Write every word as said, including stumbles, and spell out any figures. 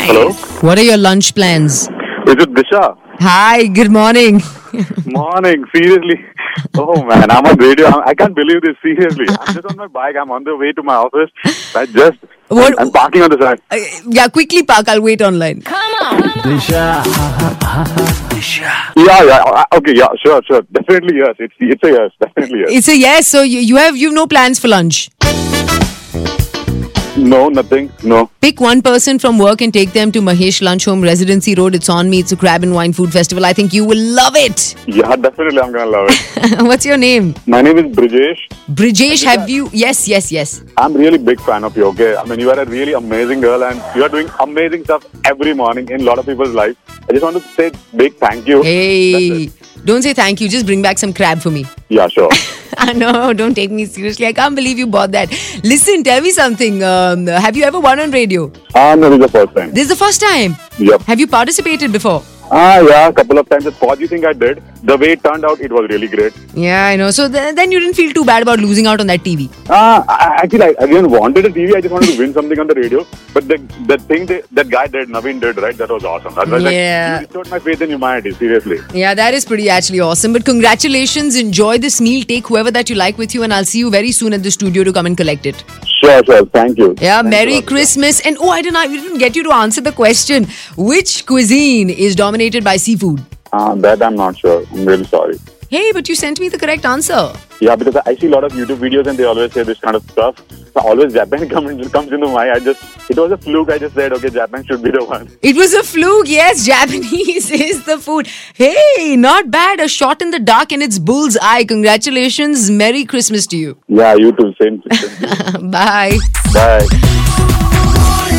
Hello? What are your lunch plans? Is it Disha? Hi, good morning. Morning, seriously. Oh man, I'm on radio. I can't believe this, seriously. I'm just on my bike. I'm on the way to my office. I just, What- I'm, I'm parking on the side. Uh, yeah, quickly park. I'll wait online. Yeah, yeah, uh, okay, yeah, sure, sure. Definitely yes. It's, it's a yes, definitely yes. It's a yes. So you, you have you have no plans for lunch. No, nothing, no. Pick one person from work and take them to Mahesh Lunch Home, Residency Road. It's on me. It's a crab and wine food festival. I think you will love it. Yeah, definitely I'm gonna love it. What's your name? My name is Brijesh. Brijesh, have you? Yes, yes, yes. I'm really big fan of you, okay? I mean, you are a really amazing girl and you are doing amazing stuff every morning in a lot of people's lives. I just want to say big thank you. Hey, don't say thank you. Just bring back some crab for me. Yeah, sure. No, don't take me seriously. I can't believe you bought that. Listen, tell me something. Um, have you ever won on radio? Ah, no, this is the first time. This is the first time. Yep. Have you participated before? Ah, yeah, a couple of times. What do you think I did? The way it turned out, it was really great. Yeah, I know. So th- then you didn't feel too bad about losing out on that T V. Ah, I, actually, I, I didn't wanted a T V. I just wanted to win something on the radio. But the the thing that, that guy did, Naveen did, right? That was awesome. That was Yeah. like, you restored my faith in humanity. Seriously. Yeah, that is pretty actually awesome. But congratulations. Enjoy this meal. Take whoever that you like with you, and I'll see you very soon at the studio to come and collect it. Sure, sure. Thank you. Yeah, Thank Merry you. Christmas. And oh, I didn't, I didn't get you to answer the question. Which cuisine is dominated by seafood? Ah, that I'm not sure. I'm really sorry. Hey, but you sent me the correct answer. Yeah, because I see a lot of YouTube videos and they always say this kind of stuff. So always Japan comes comes into my. I just it was a fluke. I just said okay, Japan should be the one. It was a fluke. Yes, Japanese is the food. Hey, not bad. A shot in the dark and it's bull's eye. Congratulations. Merry Christmas to you. Yeah, you too. Same. same. Bye. Bye.